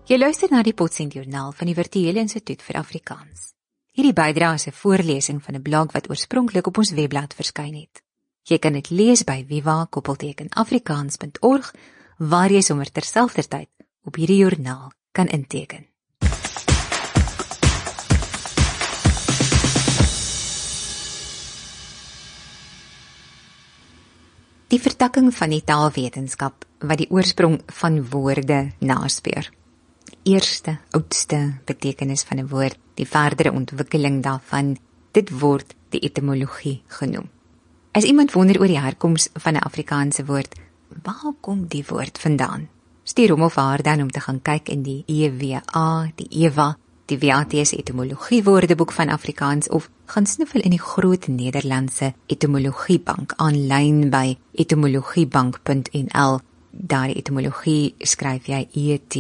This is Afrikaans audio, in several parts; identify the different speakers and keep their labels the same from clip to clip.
Speaker 1: Jy luister na die Potsendjoernaal van die Virtuele Instituut vir Afrikaans. Hierdie bydra is 'n voorlesing van 'n blog wat oorspronklik op ons webblad verskyn het. Jy kan dit lees by viva-afrikaans.org, waar jy sommer terselfdertyd op hierdie joernaal kan inteken. Die vertakking van die taalwetenskap wat die oorsprong van woorde naspeur. Die eerste, oudste betekenis van 'n woord, die verdere ontwikkeling daarvan, dit word die etimologie genoem. As iemand wonder oor die herkoms van 'n Afrikaanse woord, waar kom die woord vandaan? Stuur hom of haar dan om te gaan kyk in die EWA, die EWA, die WAT se etimologie woordeboek van Afrikaans, of gaan snuffel in die groot Nederlandse etimologiebank aanlyn by etimologiebank.nl. Daar die etimologie skryf jy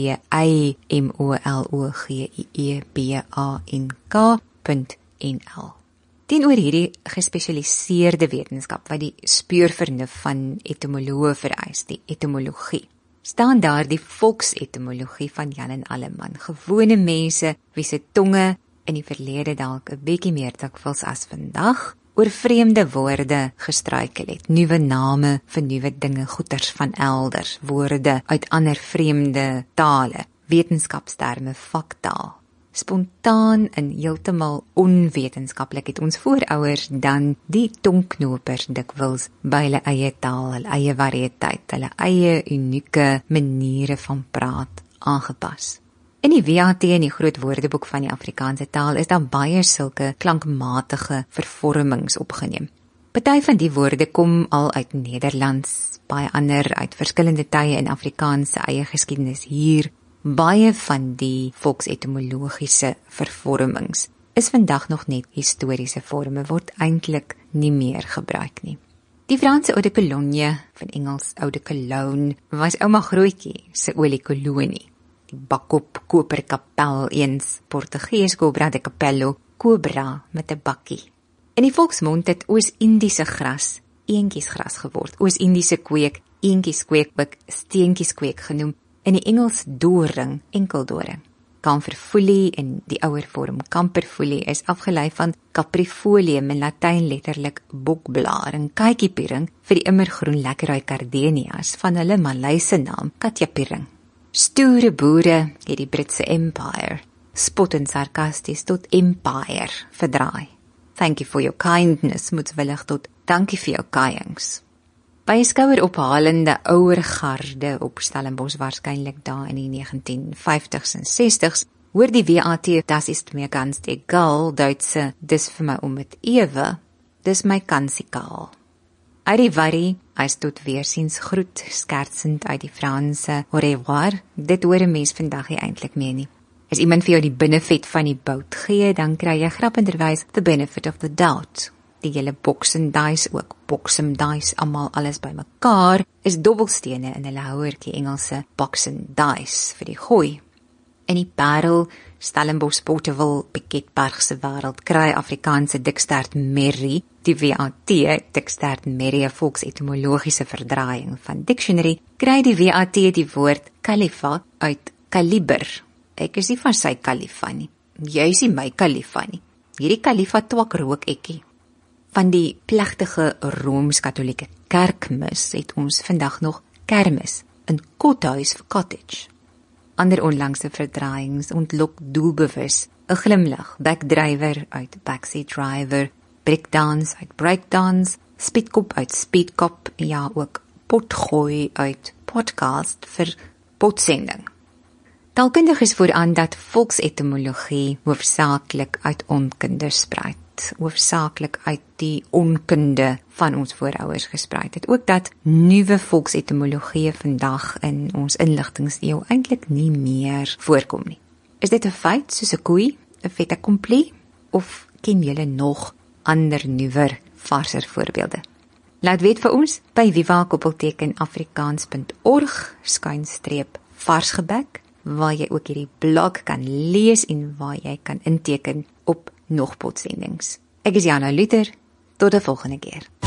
Speaker 1: etimologiebank.nl. Teenoor hierdie gespesialiseerde wetenskap wat die speurvernuf van etimoloë vereis, die etimologie, staan daar die volksetimologie van Jan en Alleman, gewone mense wie se tonge in die verlede dalk 'n bietjie meer dikwels as vandag oor vreemde woorde gestruikel het, nuwe name vir nuwe dinge, goeters van elders, woorde uit ander vreemde tale, wetenskapsterme, vaktaal. Spontaan en heeltemal onwetenskaplik het ons voorouers dan die tongknopers dikwels by hulle eie taal, hulle eie variëteit, hulle eie unieke maniere van praat aangepas. In die WAT en die groot woordeboek van die Afrikaanse taal is daar baie sulke klankmatige vervormings opgeneem. Party van die woorde kom al uit Nederlands, baie ander uit verskillende tye in Afrikaans se eie geskiedenis hier. Baie van die volksetimologiese vervormings is vandag nog net historiese vorme, word eintlik nie meer gebruik nie. Die Franse eau de cologne, van Engels eau de cologne, was ouma Grootjie se oliekolonie. Die bakop koperkapel eens, Portugees cobra de capello, cobra met 'n bakkie. In die volksmond het Oos-Indiese gras eentjiesgras geword, Oos-Indiese kweek, eentjieskweek ook steentjieskweek genoem, in die Engels doring, enkeldoring. Kamferfoelie in die ouer vorm kamperfoelie is afgelei van caprifolium, in Latyn letterlik bokblaar, en kykiepering vir die immergroen lekkerraai gardenias van hulle Malayse naam katjapiring. Stoere boere het die Britse Empire spottend sarkasties tot empire verdraai. Thank you for your kindness moetswillig tot dankie vir jou kajings. By 'n skouerophalende ouer garde op Stellenbosch, waarskynlik daar in die 1950s en 60s, hoor die WAT, das ist mir ganz egal, Duitse, dis vir my om met ewe, dis my kansikaal. Uit die worry, as tot weersiens groet, skertsend uit die Franse au revoir, dit hoor 'n mens vandag nie eintlik meer nie. As iemand vir jou die binnevet van die bout gee, dan kry jy grappenderwys the benefit of the doubt. Die hele Boxing Dice, ook Boxing Dice, almal alles by mekaar, is dobbelstene in hulle houertjie Engelse Boxing Dice vir die gooi. In die Parel, Stellenbosch, Botewil, Piketbergse wêreld kry Afrikaanse dikstert Merrie, die WAT, dikstert Merrie, 'n volksetimologiese verdraaiing van dictionary, kry die WAT die woord kalifa uit kaliber. Ek is nie van sy kalifa nie, jy is nie my kalifa nie, hierdie kalifa twak rook ekkie. Van die plegtige Rooms-Katolieke kerkmis het ons vandag nog kermis, 'n kothuis vir cottage. Ander onlangse verdraaiings ontlok doelbewus 'n glimlag, backdriver uit backseat driver, breakdance uit breakdance, speedkop uit speedkop, ja ook potgooi uit podcast vir potsending. Taalkundiges vooraan dat volksetimologie hoofsaaklik uit onkunde spruit, hoofsaaklik uit die onkunde van ons voorouers gespruit het. Ook dat nuwe volksetimologieë vandag in ons inligtingseeu eintlik nie meer voorkom nie. Is dit 'n feit soos 'n koei, 'n fait accompli, of ken julle nog ander nuwer, varser voorbeelde? Laat weet vir ons by viva-afrikaans.org/varsgebek, waar jy ook hierdie blog kan lees en waar jy kan inteken op nog potsendings. Ek is Jana Luther, tot 'n volgende keer.